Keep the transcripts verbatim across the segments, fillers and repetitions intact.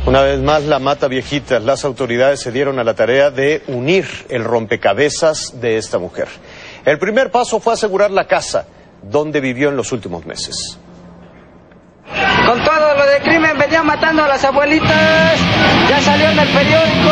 Una vez más, la mata viejitas. Las autoridades se dieron a la tarea de unir el rompecabezas de esta mujer. El primer paso fue asegurar la casa donde vivió en los últimos meses. Con todo lo de crimen venía matando a las abuelitas. Ya salió en el periódico.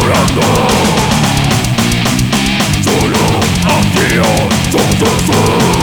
Solo aquí, todo